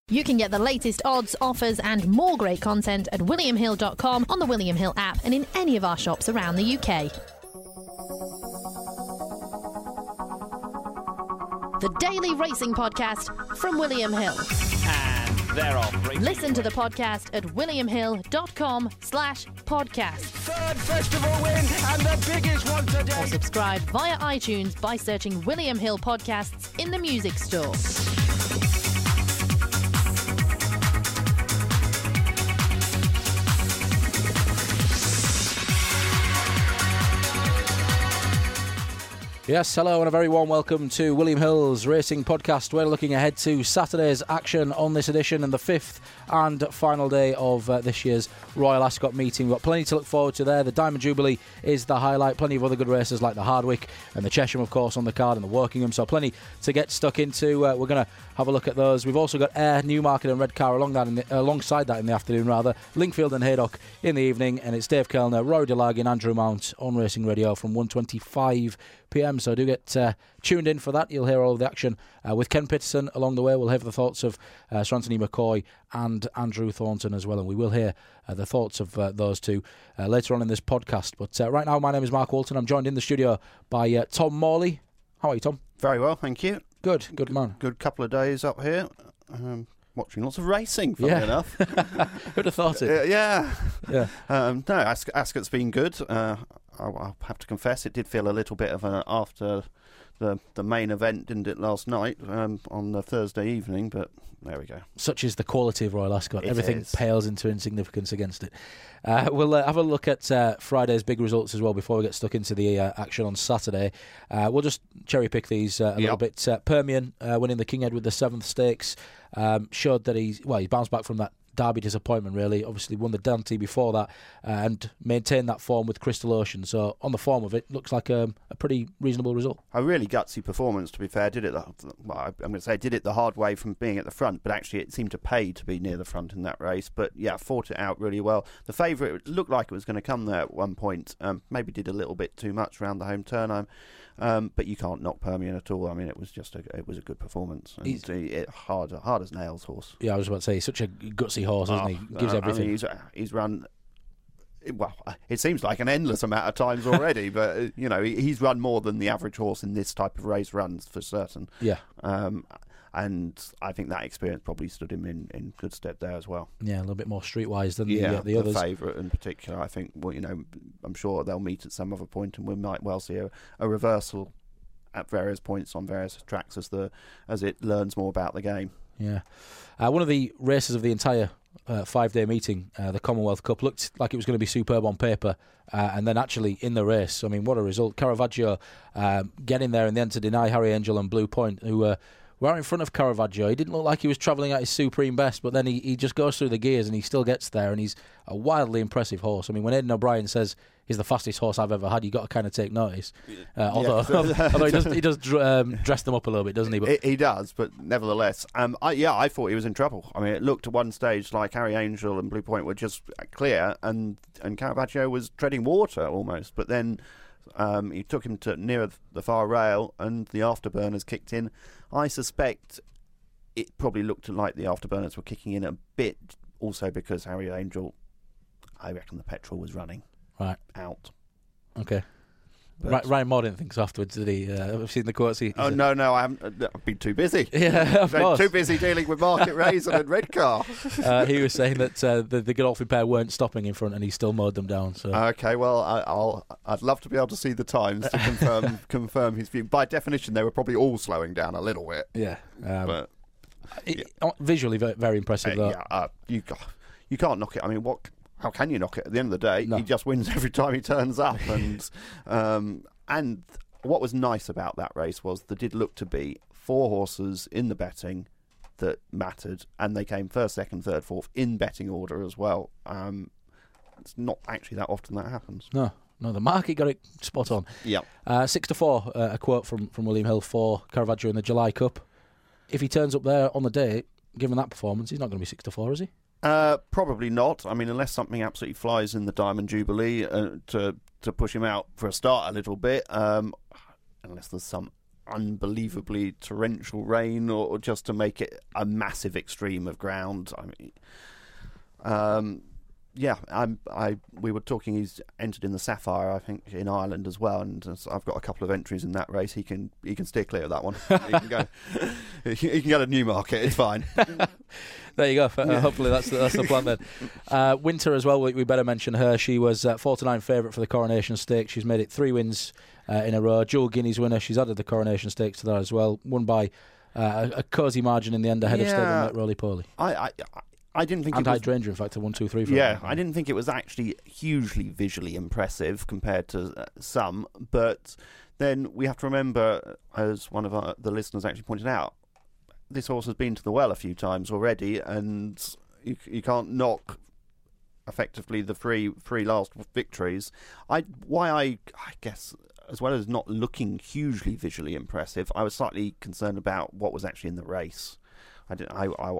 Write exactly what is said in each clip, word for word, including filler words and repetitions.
You can get the latest odds, offers and more great content at william hill dot com, on the William Hill app and in any of our shops around the U K. The Daily Racing Podcast from William Hill. And they're off. Listen to the podcast at william hill dot com slash podcast. Third festival win and the biggest one today. Or subscribe via iTunes by searching William Hill Podcasts in the music store. Yes, hello and a very warm welcome to William Hill's Racing Podcast. We're looking ahead to Saturday's action on this edition and the fifth and final day of uh, this year's Royal Ascot meeting. We've got plenty to look forward to there. The Diamond Jubilee is the highlight. Plenty of other good races like the Hardwick and the Chesham, of course, on the card, and the Wokingham. So plenty to get stuck into. Uh, we're going to have a look at those. We've also got Ayr, Newmarket and Redcar along that in the, uh, alongside that in the afternoon, rather. Lingfield and Haydock in the evening. And it's Dave Kellner, Rory Delag and Andrew Mount on Racing Radio from one twenty-five p m. So do get uh, tuned in for that. You'll hear all of the action uh, with Ken Pitterson along the way. We'll have the thoughts of uh, Sir Anthony McCoy and Andrew Thornton as well, and we will hear uh, the thoughts of uh, those two uh, later on in this podcast. But uh, right now, my name is Mark Walton. I'm joined in the studio by uh, Tom Morley. How are you, Tom? Very well, thank you. Good, good man. Good couple of days up here. Um, watching lots of racing, funny yeah. enough. Who'd have thought it? Uh, yeah. Yeah. Um, no, As- Ascot's been good. Uh, I'll, I'll have to confess, it did feel a little bit of an after the the main event, didn't it, last night um, on the Thursday evening, but there we go. Such is the quality of Royal Ascot. It Everything is. pales into insignificance against it. Uh, we'll uh, have a look at uh, Friday's big results as well before we get stuck into the uh, action on Saturday. Uh, we'll just cherry pick these uh, a Yep. little bit. Uh, Permian uh, winning the King Edward the seventh Stakes um, showed that he's well, he bounced back from that Derby disappointment, really. Obviously won the Dante before that uh, and maintained that form with Crystal Ocean. So on the form of it, looks like a, a pretty reasonable result. A really gutsy performance, to be fair. Did it? The, well, I'm going to say did it the hard way from being at the front, but actually it seemed to pay to be near the front in that race. But yeah, fought it out really well. The favourite looked like it was going to come there at one point. Um, maybe did a little bit too much around the home turn. Um, um, but you can't knock Permian at all. I mean, it was just a it was a good performance. And He's, it, hard hard as nails horse. Yeah, I was about to say he's such a gutsy horse, isn't Oh, he? Gives uh, everything. I mean, he's, he's run. Well, it seems like an endless amount of times already, but uh, you know he, he's run more than the average horse in this type of race runs for certain. Yeah. Um, and I think that experience probably stood him in, in good stead there as well. Yeah, a little bit more streetwise than yeah, the, uh, the others. The favourite in particular, I think. Well, you know, I'm sure they'll meet at some other point, and we might well see a, a reversal at various points on various tracks as the as it learns more about the game. Yeah, uh, one of the races of the entire uh, five-day meeting, uh, the Commonwealth Cup, looked like it was going to be superb on paper, uh, and then actually in the race, I mean, what a result! Caravaggio um, getting there in the end to deny Harry Angel and Blue Point, who uh, were out in front of Caravaggio. He didn't look like he was travelling at his supreme best, but then he, he just goes through the gears and he still gets there, and he's a wildly impressive horse. I mean, when Aidan O'Brien says he's the fastest horse I've ever had, you got to kind of take notice. Uh, although, Yeah. although he does, he does um, dress them up a little bit, doesn't he? But He, he does, but nevertheless, um, I, yeah, I thought he was in trouble. I mean, it looked at one stage like Harry Angel and Blue Point were just clear, and and Caravaggio was treading water almost. But then um, he took him to near the far rail, and the afterburners kicked in. I suspect it probably looked like the afterburners were kicking in a bit, also because Harry Angel, I reckon the petrol was running. Right. Out. Okay. But- Right, Ryan Moore didn't think so afterwards, did he? Uh, I've seen the quotes. He, he Oh, said- no, no, I haven't. I've been too busy. Yeah, of Been course. too busy dealing with Market Raisin and Redcar. Uh, he was saying that uh, the, the Godolphin pair weren't stopping in front and he still mowed them down. So Okay, well, I, I'll, I'd love to be able to see the times to confirm confirm his view. By definition, they were probably all slowing down a little bit. yeah. Um, But it, visually, very, very impressive, uh, though. yeah, uh, you, ca- you can't knock it. I mean, what? How can you knock it? At the end of the day, No. he just wins every time he turns up. And um, and what was nice about that race was there did look to be four horses in the betting that mattered, and they came first, second, third, fourth in betting order as well. Um, it's not actually that often that happens. No, no, the market got it spot on. Yeah. Uh, six to four, uh, a quote from, from William Hill for Caravaggio in the July Cup. If he turns up there on the day, given that performance, he's not going to be six to four, is he? Uh, probably not. I mean, unless something absolutely flies in the Diamond Jubilee uh, to to push him out for a start a little bit. Um, unless there's some unbelievably torrential rain or, or just to make it a massive extreme of ground. I mean, um, yeah, I'm. I we were talking. He's entered in the Sapphire, I think, in Ireland as well, and uh, so I've got a couple of entries in that race. He can he can steer clear of that one. he can go. He can, he can go to Newmarket. It's fine. There you go. Uh, hopefully that's the, that's the plan then. Uh, Winter as well. We, we better mention her. She was uh, four to nine favourite for the Coronation Stakes. She's made it three wins uh, in a row. Jewel Guinea's winner. She's added the Coronation Stakes to that as well. Won by uh, a, a cosy margin in the end ahead yeah. of stablemate Roly Poly. I. I, I I didn't think and it was... Hydrangea, in fact, a one, two, three. For yeah, them. I didn't think it was actually hugely visually impressive compared to uh, some, but then we have to remember, as one of our, the listeners actually pointed out, this horse has been to the well a few times already, and you, you can't knock effectively the three three last victories. I why I I guess, as well as not looking hugely visually impressive, I was slightly concerned about what was actually in the race. I didn't. I. I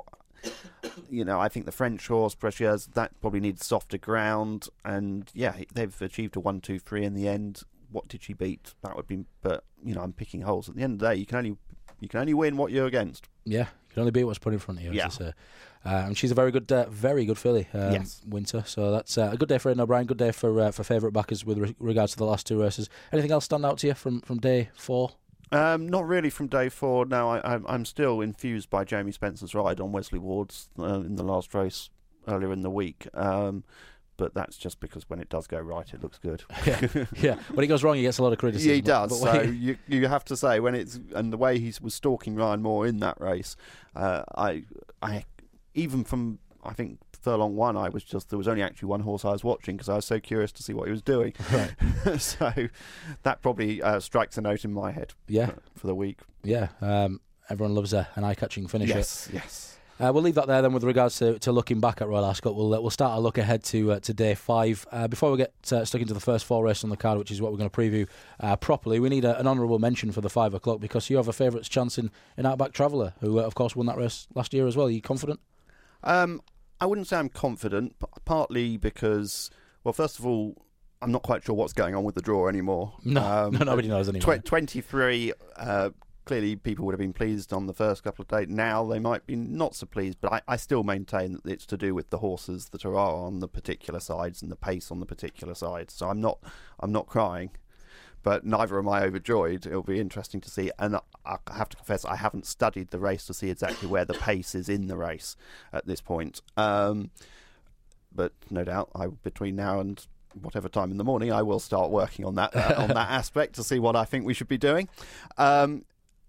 You know, I think the French horse, Precious, that probably needs softer ground. And, yeah, they've achieved a one, two, three in the end. What did she beat? That would be... But, you know, I'm picking holes. At the end of the day, you can only you can only win what you're against. Yeah, you can only beat what's put in front of you, yeah. as I say. Uh, and she's a very good uh, very good filly, um, yes. Winter. So that's uh, a good day for Aidan O'Brien, good day for uh, for favourite backers with re- regards to the last two races. Anything else stand out to you from, from day four? Um, not really from day four. No, I, I, I'm still infused by Jamie Spencer's ride on Wesley Ward's uh, in the last race earlier in the week. Um, but that's just because when it does go right, it looks good. yeah, yeah. When it goes wrong, he gets a lot of criticism. Yeah, he does. But, but so you you have to say when it's and the way he was stalking Ryan Moore in that race, uh, I I even from I think Furlong one, I was just there was only actually one horse I was watching because I was so curious to see what he was doing. Right. So that probably uh, strikes a note in my head. Yeah. For the week. Yeah. Um, everyone loves a, an eye-catching finisher. Yes. Yes. Uh, we'll leave that there then with regards to, to looking back at Royal Ascot. We'll uh, we'll start our look ahead to uh, to day five. Uh, before we get uh, stuck into the first four races on the card, which is what we're going to preview uh, properly, we need a, an honourable mention for the five o'clock because you have a favourites chance in, in Outback Traveller, who uh, of course won that race last year as well. Are you confident? Um, I wouldn't say I'm confident, but partly because, well, first of all, I'm not quite sure what's going on with the draw anymore. No, um, no nobody knows anymore. Tw- twenty-three, uh, clearly people would have been pleased on the first couple of days. Now they might be not so pleased, but I, I still maintain that it's to do with the horses that are on the particular sides and the pace on the particular sides. So I'm not, I'm not crying. But neither am I overjoyed. It'll be interesting to see. And I have to confess, I haven't studied the race to see exactly where the pace is in the race at this point. Um, but no doubt, I, between now and whatever time in the morning, I will start working on that uh, on that aspect to see what I think we should be doing. Um,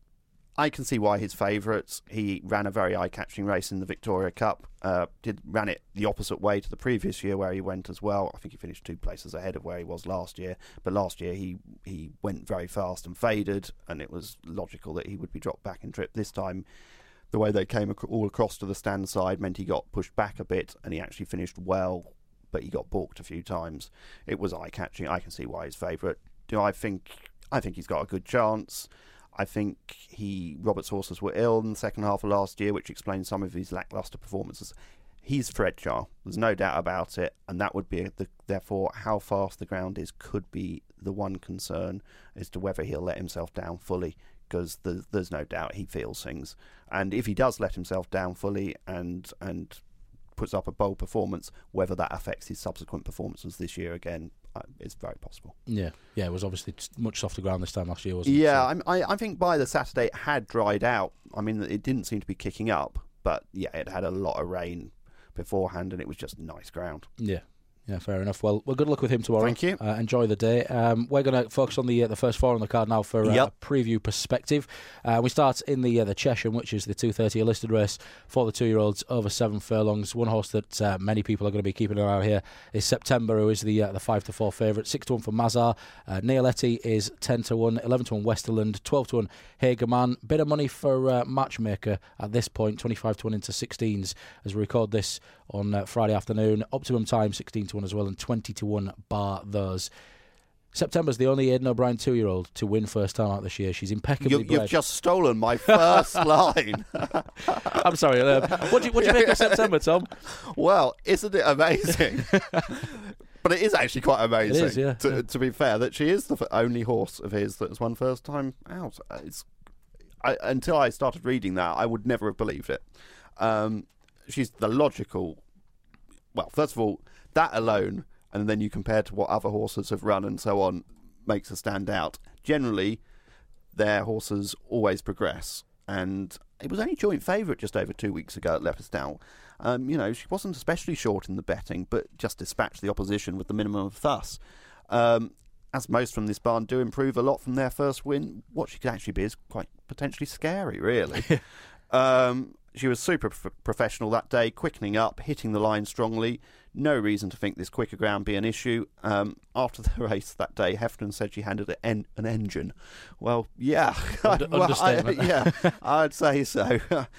I can see why his favourites. He ran a very eye-catching race in the Victoria Cup. Uh, did ran it the opposite way to the previous year where he went as well. I think he finished two places ahead of where he was last year. But last year he he went very fast and faded, and it was logical that he would be dropped back in trip. This time, the way they came ac- all across to the stand side meant he got pushed back a bit, and he actually finished well, but he got balked a few times. It was eye-catching. I can see why he's favourite. Do I think? I think he's got a good chance. I think he Robert's horses were ill in the second half of last year, which explains some of his lacklustre performances. He's Threadjar, there's no doubt about it, and that would be the, therefore how fast the ground is could be the one concern as to whether he'll let himself down fully, because there's, there's no doubt he feels things, and if he does let himself down fully and and puts up a bold performance, whether that affects his subsequent performances this year again, uh, it's very possible. Yeah, yeah, it was obviously much softer ground this time last year, wasn't it? Yeah, So- I'm- I, I think by the Saturday it had dried out. I mean, it didn't seem to be kicking up, but yeah, it had a lot of rain beforehand, and it was just nice ground. Yeah. Yeah, fair enough. Well, well, good luck with him tomorrow. Thank you. Uh, enjoy the day. Um, we're going to focus on the uh, the first four on the card now for uh, Yep. a preview perspective. Uh, we start in the uh, the Chesham, which is the two thirty a listed race for the two-year-olds over seven furlongs. One horse that uh, many people are going to be keeping an eye on here is September, who is the uh, the five to four favourite. Six to one for Mazar. Uh, Neoletti is ten to one. Eleven to one Westerland. Twelve to one Hagerman. Bit of money for uh, Matchmaker at this point. Twenty-five to one into sixteens as we record this on uh, Friday afternoon. Optimum time sixteen to one as well, and twenty to one bar those. September's the only Aidan O'Brien two-year-old to win first time out this year. She's impeccably You, bred. you've just stolen my first line. I'm sorry. Um, what do you, what do you make of September, Tom? Well, isn't it amazing? But it is actually quite amazing. It is, yeah, To, yeah. to be fair, that she is the f- only horse of his that has won first time out. Uh, It's I, until I started reading that, I would never have believed it. Um, she's the logical. Well, first of all, that alone, and then you compare to what other horses have run and so on, makes her stand out. Generally, their horses always progress, and it was only joint favourite just over two weeks ago at Leopardstown. Um, you know, she wasn't especially short in the betting, but just dispatched the opposition with the minimum of fuss. Um, as most from this barn do improve a lot from their first win, what she could actually be is quite potentially scary, really. um, she was super pro- professional that day, quickening up, hitting the line strongly. No reason to think this quicker ground be an issue. Um, after the race that day, Heffernan said she handled an, en- an engine. Well, yeah. Under- well, understatement. I, yeah, I'd say so.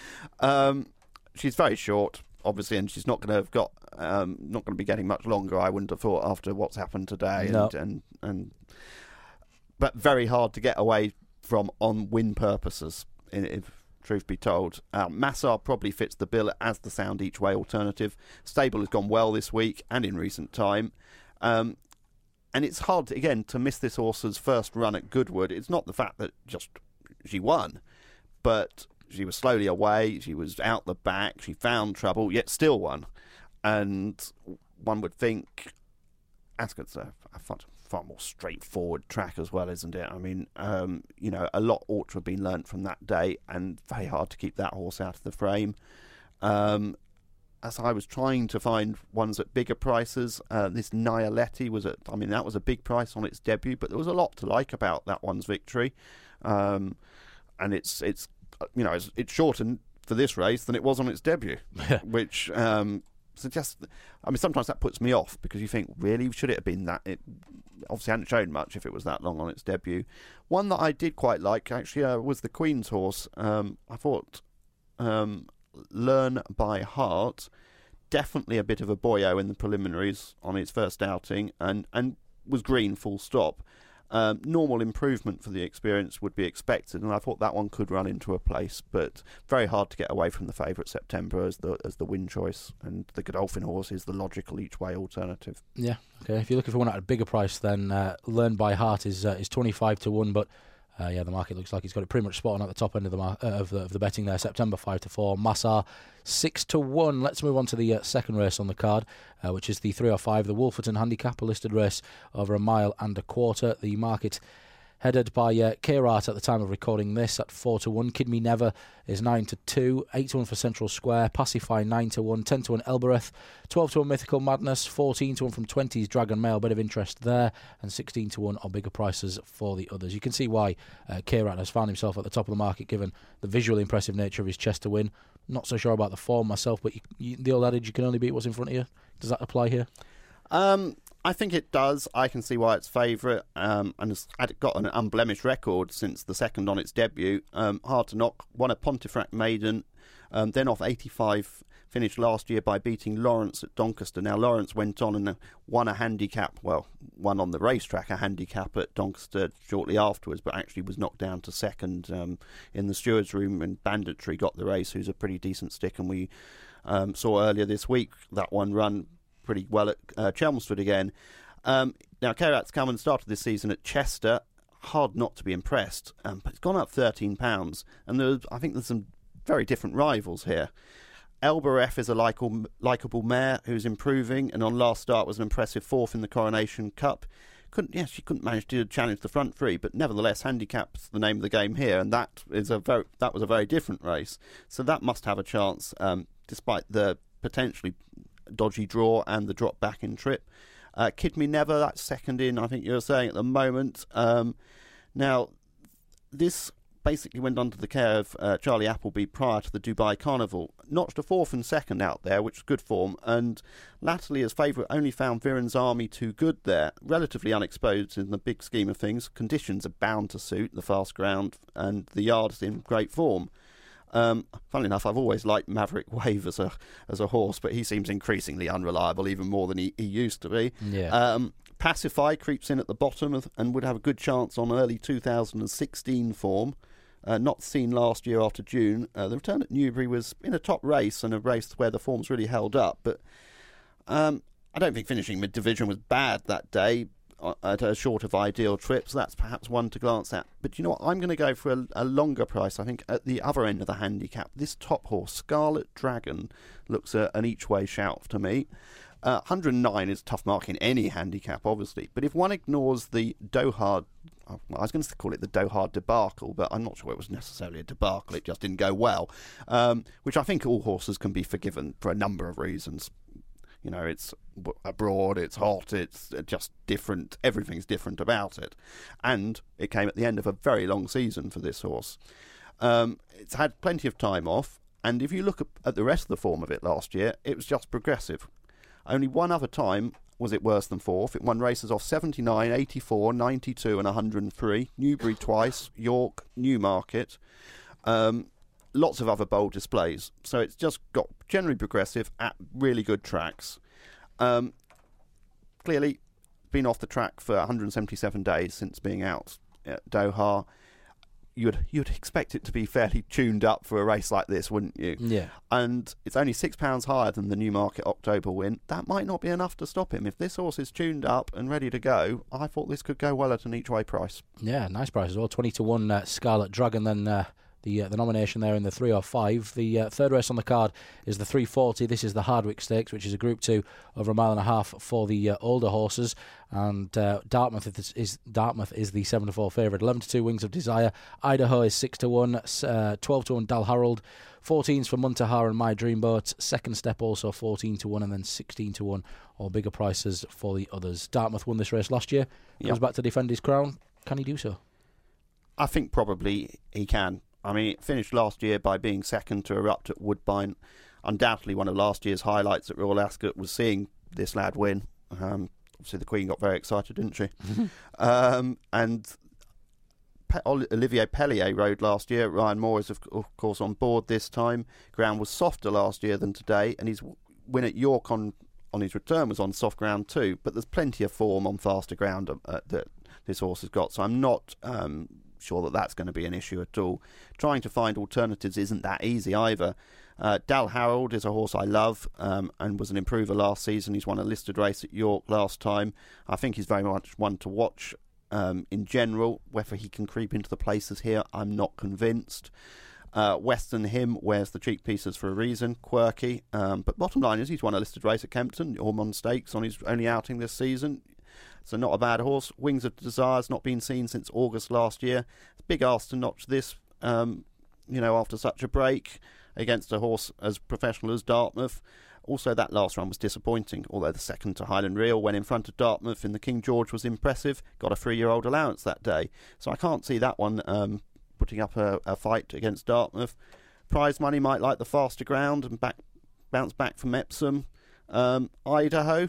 um, she's very short, obviously, and she's not going to have got um, not going to be getting much longer. I wouldn't have thought after what's happened today, no. and, and and but very hard to get away from on win purposes. If truth be told, uh, Massar probably fits the bill as the sound each way alternative. Stable has gone well this week and in recent time. Um, and it's hard, to, again, to miss this horse's first run at Goodwood. It's not the fact that just she won, but she was slowly away, she was out the back, she found trouble, yet still won. And one would think Ascot's a, a far, far more straightforward track as well, isn't it? I mean, um, you know, a lot ought to have been learnt from that day, and very hard to keep that horse out of the frame. Um, as I was trying to find ones at bigger prices, uh, this Nialetti was at, I mean, that was a big price on its debut, but there was a lot to like about that one's victory. Um, and it's, it's you know, it's, it's shortened for this race than it was on its debut, which um, suggests, I mean, sometimes that puts me off because you think, really, should it have been that? It obviously hadn't shown much if it was that long on its debut. One that I did quite like, actually, uh, was the Queen's horse. Um, I thought um, Learn by Heart, definitely a bit of a boyo in the preliminaries on its first outing, and, and was green full stop. Um, normal improvement for the experience would be expected, and I thought that one could run into a place, but very hard to get away from the favourite September as the as the win choice, and the Godolphin horse is the logical each way alternative. Yeah, okay. If you're looking for one at a bigger price, then uh, Learn by Heart is uh, is twenty-five to one, but uh, yeah, the market looks like it's got it pretty much spot on at the top end of the mar- uh, of, the, of the betting there. September five to four, Massar six to one. Let's move on to the uh, second race on the card, uh, which is the three oh five, the Wolferton Handicap, a listed race over a mile and a quarter. The market headed by uh, K-Rat at the time of recording this at four to one. Kid Me Never is nine to two, eight to one for Central Square, Pacify nine to one, ten to one Elbereth, twelve to one Mythical Madness, fourteen to one from twenties Dragon Mail, bit of interest there, and sixteen to one are bigger prices for the others. You can see why uh, K-Rat has found himself at the top of the market given the visually impressive nature of his Chester win. Not so sure about the form myself, but you, you, the old adage, you can only beat what's in front of you. Does that apply here? Um, I think it does. I can see why it's favourite, um, and it's had got an unblemished record since the second on its debut. Um, hard to knock. Won a Pontefract maiden, um, then off eighty-five. Finished last year by beating Lawrence at Doncaster. Now Lawrence went on and won a handicap. Well, won on the racetrack a handicap at Doncaster shortly afterwards, but actually was knocked down to second um, in the stewards' room. And Banditry got the race, who's a pretty decent stick, and we um, saw earlier this week that one run pretty well at uh, Chelmsford again. Um, now, K-Rat's come and started this season at Chester. Hard not to be impressed, um, but it's gone up thirteen pounds, and there's, I think there's some very different rivals here. Elbereth is a likeable, likeable mare who's improving, and on last start was an impressive fourth in the Coronation Cup. Couldn't, yes, she couldn't manage to challenge the front three, but nevertheless, handicap's the name of the game here, and that is a very that was a very different race. So that must have a chance, um, despite the potentially dodgy draw and the drop back in trip. Uh, Kid Me Never, that's second in, I think you're saying at the moment. Um, now, this basically went under the care of uh, Charlie Appleby prior to the Dubai Carnival. Notched a fourth and second out there, which is good form, and latterly as favourite only found Viren's Army too good there. Relatively unexposed in the big scheme of things. Conditions are bound to suit the fast ground, and the yard's in great form. Um, funnily enough, I've always liked Maverick Wave as a as a horse, but he seems increasingly unreliable, even more than he, he used to be. Yeah. Um, Pacify creeps in at the bottom of, and would have a good chance on early two thousand sixteen form. Uh, not seen last year after June. Uh, the return at Newbury was in a top race, and a race where the form's really held up. But um, I don't think finishing mid-division was bad that day. at a short of ideal trip, so that's perhaps one to glance at. But you know what? I'm going to go for a, a longer price. I think at the other end of the handicap, this top horse, Scarlet Dragon, looks a, an each-way shout to me. Uh, one hundred nine is a tough mark in any handicap, obviously. But if one ignores the Doha, well, I was going to call it the Doha debacle, but I'm not sure it was necessarily a debacle. It just didn't go well, um, which I think all horses can be forgiven for a number of reasons. You know, it's abroad, it's hot, it's just different. Everything's different about it. And it came at the end of a very long season for this horse. Um, it's had plenty of time off. And if you look at the rest of the form of it last year, it was just progressive. Only one other time was it worse than fourth. It won races off seventy-nine, eighty-four, ninety-two and one hundred three. Newbury twice, York, Newmarket. Um... Lots of other bold displays. So it's just got generally progressive at really good tracks. Um, clearly, been off the track for one hundred seventy-seven days since being out at Doha. You'd you'd expect it to be fairly tuned up for a race like this, wouldn't you? Yeah. And it's only six pounds higher than the Newmarket October win. That might not be enough to stop him. If this horse is tuned up and ready to go, I thought this could go well at an each-way price. Yeah, nice price as well. twenty to one uh, Scarlet Dragon, then... Uh The uh, the nomination there in the three or five. The uh, third race on the card is the three forty. This is the Hardwick Stakes, which is a Group two over a mile and a half for the uh, older horses. And uh, Dartmouth is, is Dartmouth is the seven to four favourite. eleven to two Wings of Desire. Idaho is six to one. Uh, twelve to one Dal Harold. fourteens for Muntaha and My Dreamboat. Second Step also fourteen to one, and then sixteen to one. All bigger prices for the others. Dartmouth won this race last year. Goes Yep. back to defend his crown. Can he do so? I think probably he can. I mean, it finished last year by being second to Erupt at Woodbine. Undoubtedly one of last year's highlights at Royal Ascot was seeing this lad win. Um, obviously the Queen got very excited, didn't she? um, and Pe- Olivier Pellier rode last year. Ryan Moore is, of, of course, on board this time. Ground was softer last year than today, and his win at York on, on his return was on soft ground too. But there's plenty of form on faster ground uh, that this horse has got, so I'm not... Um, sure that that's going to be an issue at all. Trying to find alternatives isn't that easy either. Uh, Dal Harold is a horse I love um, and was an improver last season. He's won a listed race at York last time. I think he's very much one to watch um, in general. Whether he can creep into the places here, I'm not convinced. Uh, Western Hymn wears the cheek pieces for a reason, quirky. Um, but bottom line is he's won a listed race at Kempton, Ormond Stakes, on his only outing this season. So not a bad horse. Wings of Desire's not been seen since August last year. Big ask to notch this, um, you know, after such a break against a horse as professional as Dartmouth. Also, that last run was disappointing, although the second to Highland Reel when in front of Dartmouth in the King George was impressive. Got a three-year-old allowance that day. So I can't see that one um, putting up a, a fight against Dartmouth. Prize money might like the faster ground and back, bounce back from Epsom. Um, Idaho...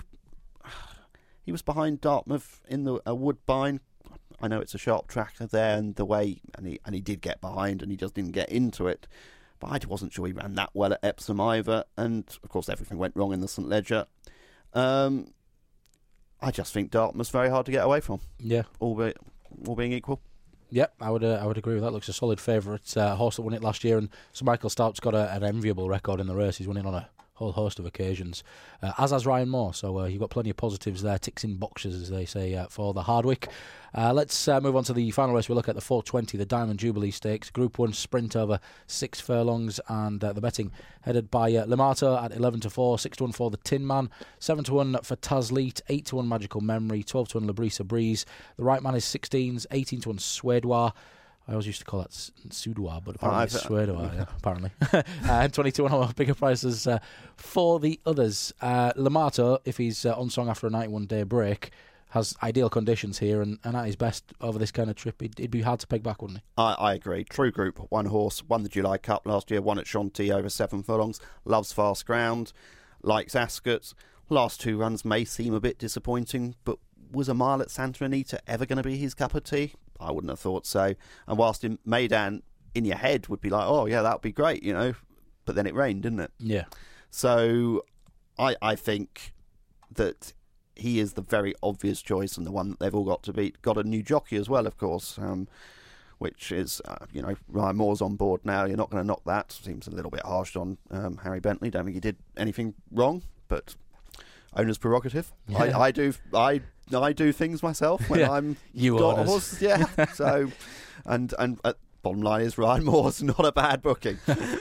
He was behind Dartmouth in the uh, Woodbine. I know it's a sharp tracker there, and the way, and he and he did get behind, and he just didn't get into it. But I wasn't sure he ran that well at Epsom either. And of course, everything went wrong in the St Leger. Um, I just think Dartmouth's very hard to get away from. Yeah, all, be, all being equal. Yep, I would uh, I would agree with that. Looks a solid favourite uh, horse that won it last year, and Sir Michael Stout's got a, an enviable record in the race. He's won it on a whole host of occasions, uh, as has Ryan Moore. So uh, you've got plenty of positives there, ticks in boxes, as they say, uh, for the Hardwick. Uh, let's uh, move on to the final race. We'll look at the four twenty, the Diamond Jubilee Stakes, Group one sprint over six furlongs, and uh, the betting headed by uh, Limato at eleven to four, six to one for the Tin Man, seven to one for Tazleet, eight to one Magical Memory, twelve to one Labrisa Breeze. The Right Man is sixteens, eighteen to one Suedois. I always used to call that Sudois, but apparently it's Suedois, yeah, apparently. uh, and twenty-two on bigger prices uh, for the others. Uh, Limato, if he's uh, on song after a ninety-one day break, has ideal conditions here, and, and at his best over this kind of trip, it'd, it'd be hard to peg back, wouldn't he? I, I agree. True Group, one horse, won the July Cup last year, won at Shanty over seven furlongs, loves fast ground, likes Ascot. Last two runs may seem a bit disappointing, but was a mile at Santa Anita ever going to be his cup of tea? I wouldn't have thought so. And whilst in Maidan, in your head, would be like, oh, yeah, that would be great, you know. But then it rained, didn't it? Yeah. So I I think that he is the very obvious choice and the one that they've all got to beat. Got a new jockey as well, of course, um, which is, uh, you know, Ryan Moore's on board now. You're not going to knock that. Seems a little bit harsh on um, Harry Bentley. Don't think he did anything wrong, but owner's prerogative. Yeah. I, I do I I do things myself when Yeah. I'm You got a owners. horse. Yeah. So, and and uh, bottom line is Ryan Moore's not a bad booking.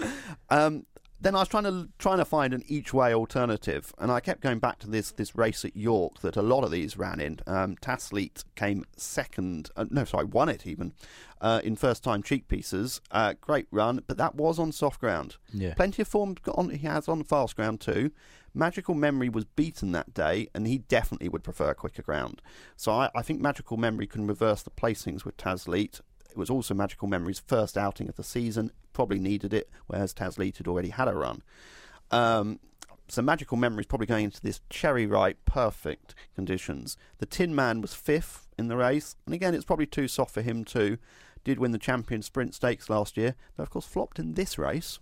um, then I was trying to trying to find an each way alternative, and I kept going back to this this race at York that a lot of these ran in. Um, Tasleet came second. Uh, no, sorry, won it even uh, in first time cheek pieces. Uh, great run, but that was on soft ground. Yeah. Plenty of form on, he has on fast ground too. Magical Memory was beaten that day, and he definitely would prefer quicker ground. So I, I think Magical Memory can reverse the placings with Tasleet. It was also Magical Memory's first outing of the season, probably needed it, whereas Tasleet had already had a run. Um, so Magical Memory is probably going into this cherry ripe, perfect conditions. The Tin Man was fifth in the race, and again, it's probably too soft for him too. Did win the Champion Sprint Stakes last year, though of course flopped in this race.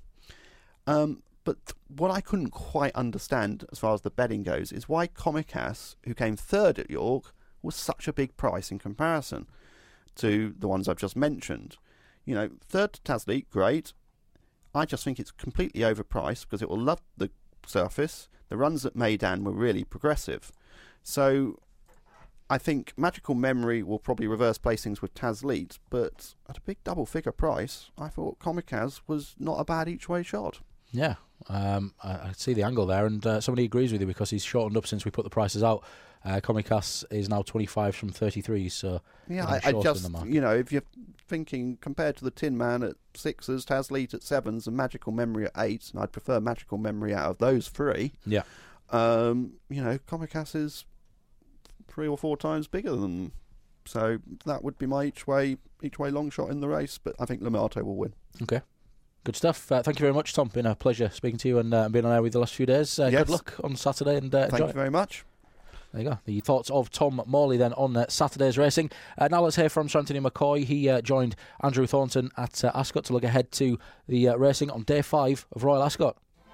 Um, but what I couldn't quite understand as far as the betting goes is why Comicas, who came third at York, was such a big price in comparison to the ones I've just mentioned. You know, third to Tasleet, great. I just think it's completely overpriced because it will love the surface. The runs at Meydan were really progressive. So I think Magical Memory will probably reverse placings with Tasleet, but at a big double figure price, I thought Comicas was not a bad each way shot. Yeah, um, I, I see the angle there, and uh, somebody agrees with you because he's shortened up since we put the prices out. Uh, Comicas is now twenty-five from thirty-three, so yeah, I, I just you know if you're thinking compared to the Tin Man at sixes, Tasleet at sevens, and Magical Memory at eights, and I'd prefer Magical Memory out of those three. Yeah, um, you know, Comicas is three or four times bigger than them. So that would be my each way each way long shot in the race, but I think Lamato will win. Okay. Good stuff. Uh, thank you very much, Tom. Been a pleasure speaking to you and uh, being on air with you the last few days. Uh, yes. Good luck on Saturday and uh, Thank enjoy you it. very much. There you go. The thoughts of Tom Morley then on uh, Saturday's racing. Uh, now let's hear from Sir Anthony McCoy. He uh, joined Andrew Thornton at uh, Ascot to look ahead to the uh, racing on day five of Royal Ascot.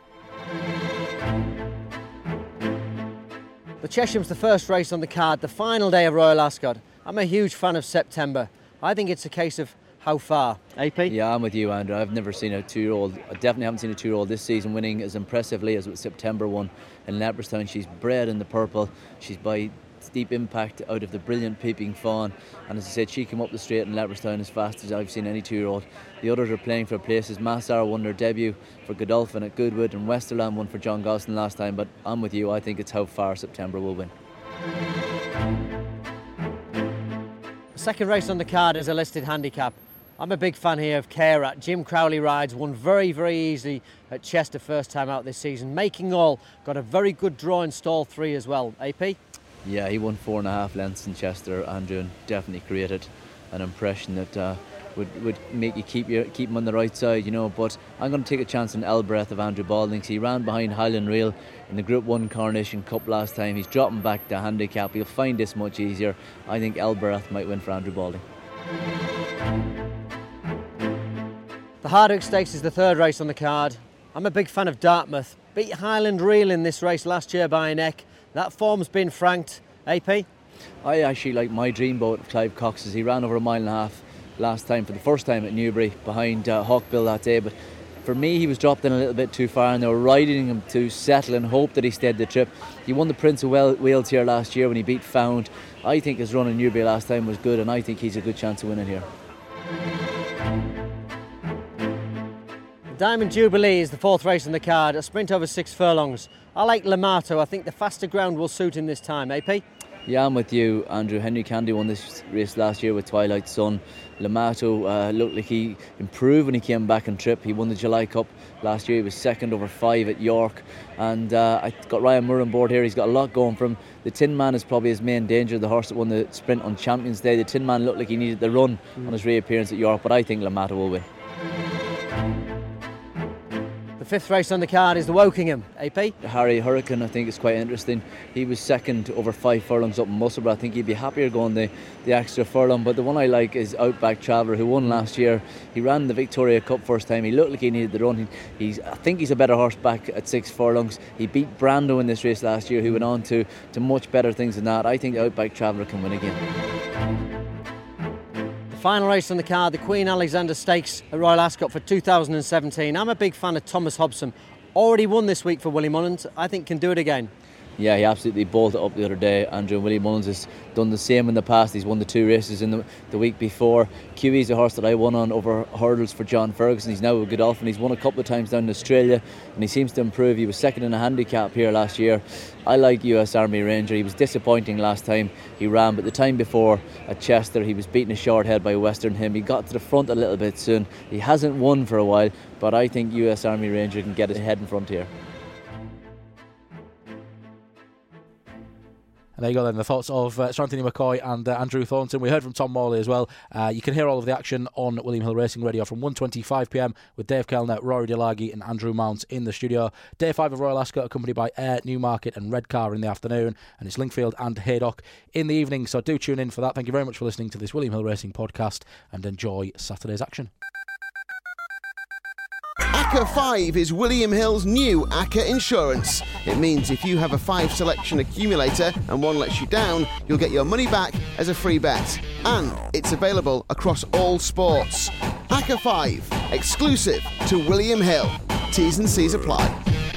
The Chesham's the first race on the card, the final day of Royal Ascot. I'm a huge fan of September. I think it's a case of how far. A P? Yeah, I'm with you, Andrew. I've never seen a two-year-old, I definitely haven't seen a two-year-old this season winning as impressively as with September one in Leopardstown. She's bred in the purple. She's by steep impact out of the brilliant Peeping Fawn. And as I said, she came up the straight in Leopardstown as fast as I've seen any two-year-old. The others are playing for places. Massar won their debut for Godolphin at Goodwood, and Westerland won for John Gosling last time. But I'm with you. I think it's how far September will win. The second race on the card is a listed handicap. I'm a big fan here of Carat. Jim Crowley rides, won very, very easily at Chester first time out this season. Making All got a very good draw in stall three as well. A P? Yeah, he won four and a half lengths in Chester, Andrew, and definitely created an impression that uh, would would make you keep your keep him on the right side, you know. But I'm going to take a chance on Elbreth of Andrew Balding. He ran behind Highland Reel in the Group One Coronation Cup last time. He's dropping back the handicap. He'll find this much easier. I think Elbreth might win for Andrew Balding. The Hardwick Stakes is the third race on the card. I'm a big fan of Dartmouth. Beat Highland Reel in this race last year by a neck. That form's been franked. A P? I actually like My Dreamboat of Clive Cox's. He ran over a mile and a half last time for the first time at Newbury behind uh, Hawkbill that day, but for me he was dropped in a little bit too far and they were riding him to settle and hope that he stayed the trip. He won the Prince of Wales here last year when he beat Found. I think his run in Newbury last time was good, and I think he's a good chance of winning here. Diamond Jubilee is the fourth race on the card, a sprint over six furlongs. I like Lamato. I think the faster ground will suit him this time. A P? Yeah, I'm with you, Andrew. Henry Candy won this race last year with Twilight Sun. Lamato uh, looked like he improved when he came back on trip. He won the July Cup last year. He was second over five at York. And uh, I got Ryan Moore on board here. He's got a lot going for him. The Tin Man is probably his main danger, the horse that won the sprint on Champions Day. The Tin Man looked like he needed the run mm. on his reappearance at York, but I think Lamato will win. The fifth race on the card is the Wokingham. A P? Harry Hurricane, I think, is quite interesting. He was second over five furlongs up in Musselburgh. I think he'd be happier going the, the extra furlong. But the one I like is Outback Traveller, who won last year. He ran the Victoria Cup first time. He looked like he needed the run. He, he's, I think he's a better horse back at six furlongs. He beat Brando in this race last year, who went on to, to much better things than that. I think Outback Traveller can win again. Final race on the card, the Queen Alexander Stakes at Royal Ascot for two thousand seventeen. I'm a big fan of Thomas Hobson. Already won this week for Willie Mullins. I think can do it again. Yeah, he absolutely bolted up the other day. Andrew Willie Mullins has done the same in the past. He's won the two races in the, the week before. Q E's a horse that I won on over hurdles for John Ferguson. He's now a Godolphin. He's won a couple of times down in Australia, and he seems to improve. He was second in a handicap here last year. I like U S Army Ranger. He was disappointing last time he ran, but the time before at Chester he was beaten a short head by Western Hymn. He got to the front a little bit soon. He hasn't won for a while, but I think U S Army Ranger can get his head in front here. And there you go then, the thoughts of uh, Sir Anthony McCoy and uh, Andrew Thornton. We heard from Tom Morley as well. Uh, you can hear all of the action on William Hill Racing Radio from one twenty-five p m with Dave Kellner, Rory Delaghi and Andrew Mount in the studio. Day five of Royal Ascot accompanied by Ayr, Newmarket and Redcar in the afternoon, and it's Lingfield and Haydock in the evening, so do tune in for that. Thank you very much for listening to this William Hill Racing podcast and enjoy Saturday's action. A C C A five is William Hill's new A C C A Insurance. It means if you have a five selection accumulator and one lets you down, you'll get your money back as a free bet. And it's available across all sports. A C C A five, exclusive to William Hill. T's and C's apply.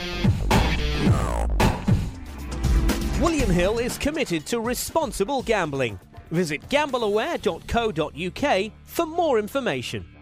William Hill is committed to responsible gambling. Visit gamble aware dot co dot U K for more information.